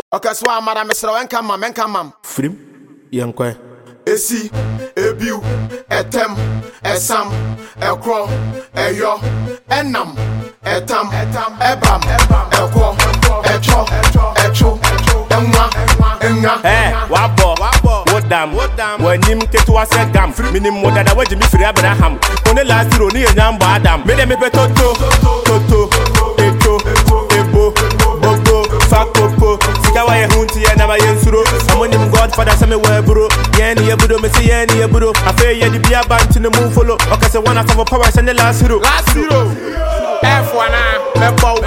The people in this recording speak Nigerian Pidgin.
Okay, so I'm Madame Mr. Enkamam. Frim, Yankwe. Esi, Ebu, Etem, Esam, Ekro, Eyo, Enam, Etam, Ebam, Ekro, Echo, Enwa, Enga. Wabo, Wodam, when him get to us a gam, minim what that way Jimmy Free Abraham. On the last row near Yam Badam, made me Toto, Echo, Ebo, Bogo, Fakopo, Sikawa Hunti and Amayensuro. I'm on him Godfather somewhere, bro. Yanny Abudo, Messi, Yanny Abudo. I feel you the beer band to the move follow. Okay, so one of our powers and the last hero. F1,